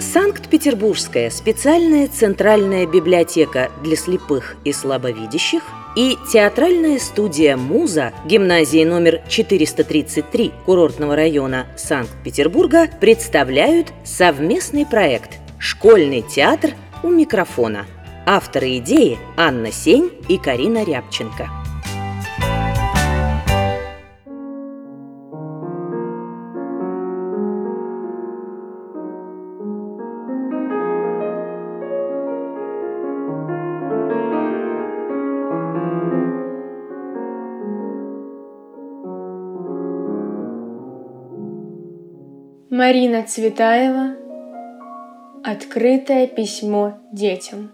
Санкт-Петербургская специальная центральная библиотека для слепых и слабовидящих и театральная студия «Муза» гимназии номер 433 курортного района Санкт-Петербурга представляют совместный проект «Школьный театр у микрофона». Авторы идеи Анна Сень и Карина Рябченко. Марина Цветаева. Открытое письмо детям.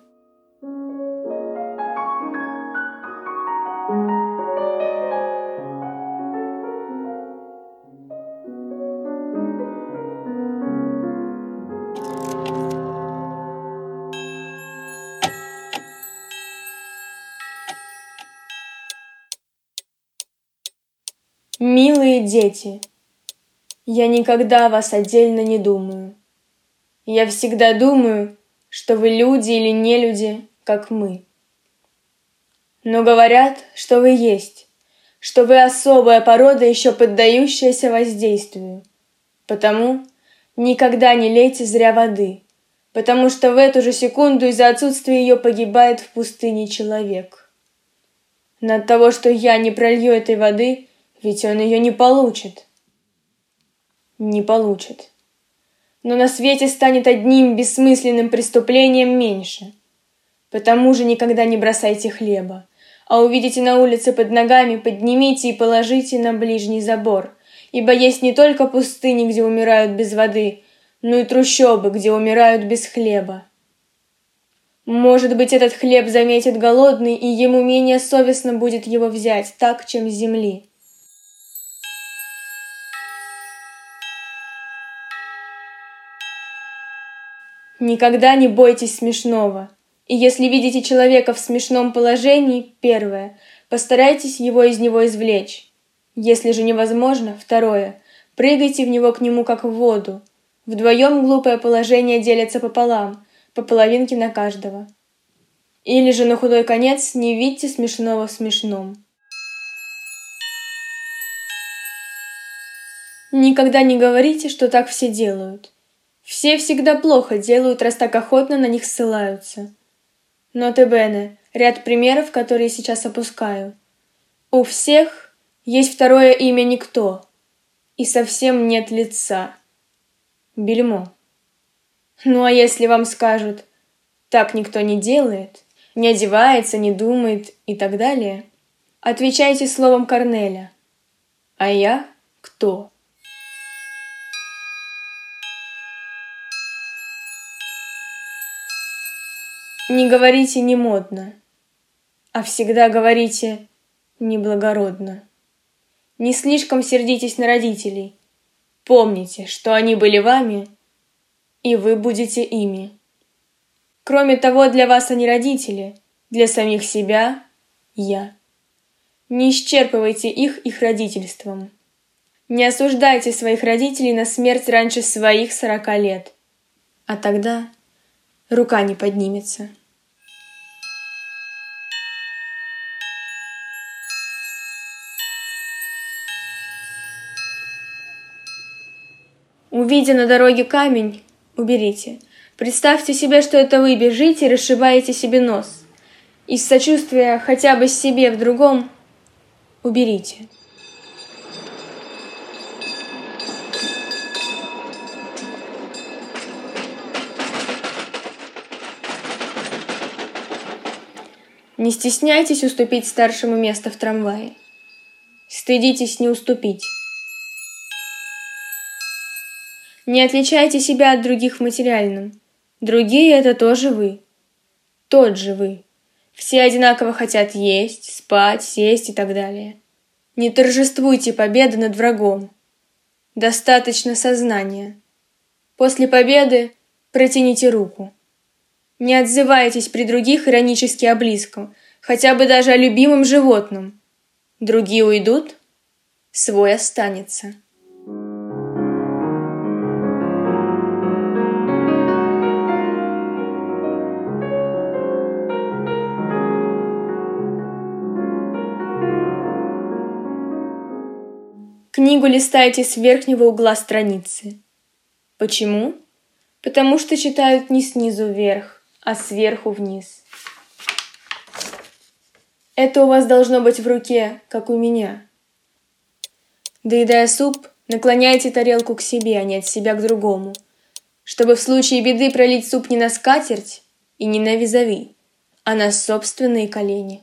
Милые дети, я никогда о вас отдельно не думаю. Я всегда думаю, что вы люди или не люди, как мы. Но говорят, что вы есть, что вы особая порода, еще поддающаяся воздействию. Потому никогда не лейте зря воды, потому что в эту же секунду из-за отсутствия ее погибает в пустыне человек. Но от того, что я не пролью этой воды, ведь он ее не получит. Не получит. Но на свете станет одним бессмысленным преступлением меньше. Потому же никогда не бросайте хлеба, а увидите на улице под ногами, поднимите и положите на ближний забор, ибо есть не только пустыни, где умирают без воды, но и трущобы, где умирают без хлеба. Может быть, этот хлеб заметит голодный, и ему менее совестно будет его взять, так, чем с земли. Никогда не бойтесь смешного. И если видите человека в смешном положении, первое, постарайтесь его из него извлечь. Если же невозможно, второе, прыгайте в него к нему как в воду. Вдвоем глупое положение делится пополам, по половинке на каждого. Или же на худой конец не видьте смешного в смешном. Никогда не говорите, что так все делают. Все всегда плохо делают, раз так охотно на них ссылаются. Ноте бене, ряд примеров, которые сейчас опускаю. У всех есть второе имя никто, и совсем нет лица. Бельмо. Ну а если вам скажут, так никто не делает, не одевается, не думает и так далее, отвечайте словом Корнеля. А я кто? Не говорите «не модно», а всегда говорите «неблагородно». Не слишком сердитесь на родителей. Помните, что они были вами, и вы будете ими. Кроме того, для вас они родители, для самих себя – я. Не исчерпывайте их родительством. Не осуждайте своих родителей на смерть раньше своих 40 лет. А тогда рука не поднимется. Увидя на дороге камень, уберите. Представьте себе, что это вы бежите и расшибаете себе нос. Из сочувствия хотя бы себе в другом уберите. Не стесняйтесь уступить старшему место в трамвае. Стыдитесь не уступить. Не отличайте себя от других в материальном. Другие — это тоже вы. Тот же вы. Все одинаково хотят есть, спать, сесть и так далее. Не торжествуйте победы над врагом. Достаточно сознания. После победы протяните руку. Не отзывайтесь при других иронически о близком, хотя бы даже о любимом животном. Другие уйдут, свой останется. книгу листаете с верхнего угла страницы. Почему? Потому что читают не снизу вверх, а сверху вниз. Это у вас должно быть в руке, как у меня. Доедая суп, наклоняйте тарелку к себе, а не от себя к другому, чтобы в случае беды пролить суп не на скатерть и не на визави, а на собственные колени.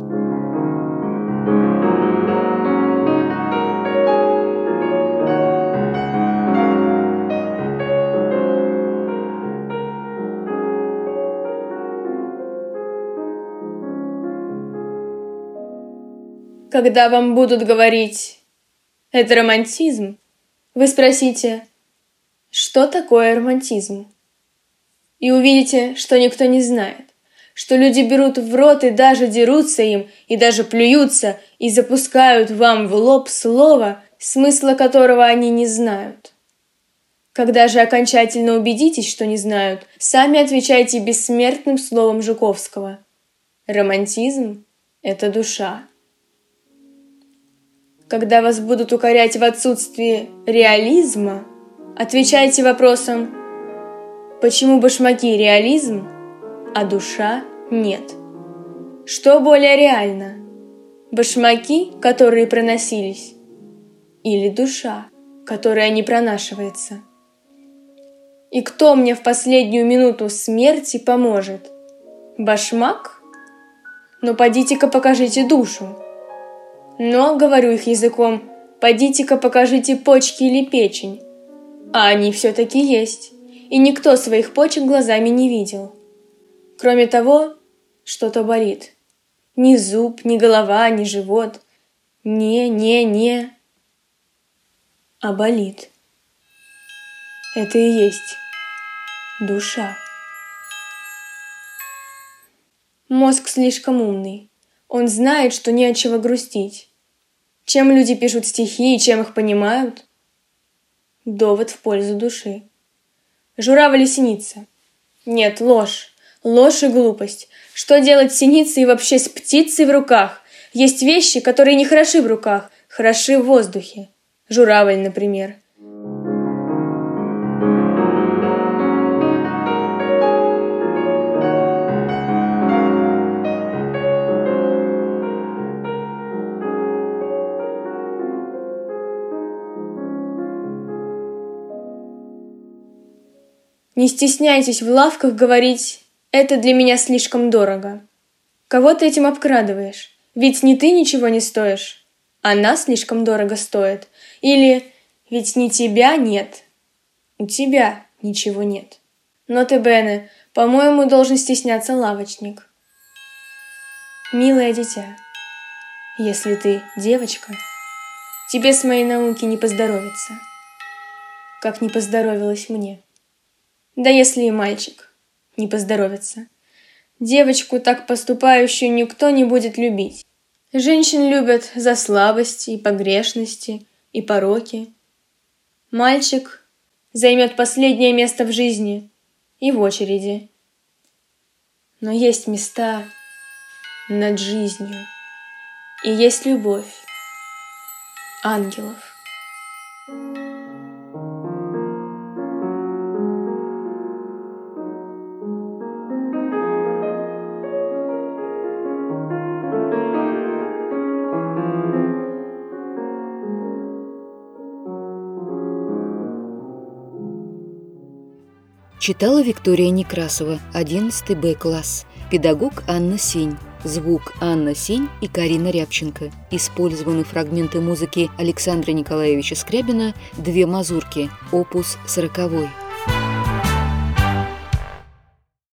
Когда вам будут говорить «это романтизм», вы спросите «что такое романтизм?» И увидите, что никто не знает, что люди берут в рот и даже дерутся им, и даже плюются, и запускают вам в лоб слово, смысла которого они не знают. Когда же окончательно убедитесь, что не знают, сами отвечайте бессмертным словом Жуковского. Романтизм – это душа. Когда вас будут укорять в отсутствии реализма, отвечайте вопросом «почему башмаки – реализм, а душа – нет?» Что более реально? Башмаки, которые проносились, или душа, которая не пронашивается? И кто мне в последнюю минуту смерти поможет? Башмак? Ну, подите-ка покажите душу. Но, говорю их языком, подите-ка покажите почки или печень. А они все-таки есть, и никто своих почек глазами не видел. Кроме того, что-то болит. Ни зуб, ни голова, ни живот. Не, а болит. Это и есть душа. Мозг слишком умный. Он знает, что не от чего грустить. Чем люди пишут стихи и чем их понимают? Довод в пользу души. Журавль и синица. Нет, ложь. Ложь и глупость. Что делать с синицей и вообще с птицей в руках? Есть вещи, которые не хороши в руках, хороши в воздухе. Журавль, например. Не стесняйтесь в лавках говорить «это для меня слишком дорого». Кого ты этим обкрадываешь? Ведь не ты ничего не стоишь, она слишком дорого стоит. Или ведь ни тебя нет, у тебя ничего нет. Ноте бене, по-моему, должен стесняться лавочник. Милое дитя, если ты девочка, тебе с моей науки не поздоровится, как не поздоровилось мне. Да если и мальчик не поздоровится. Девочку, так поступающую, никто не будет любить. Женщин любят за слабости и погрешности, и пороки. Мальчик займет последнее место в жизни и в очереди. Но есть места над жизнью, и есть любовь ангелов. Читала Виктория Некрасова, 11 Б-класс. Педагог Анна Сень. Звук Анна Сень и Карина Рябченко. Использованы фрагменты музыки Александра Николаевича Скрябина «Две мазурки», опус 40.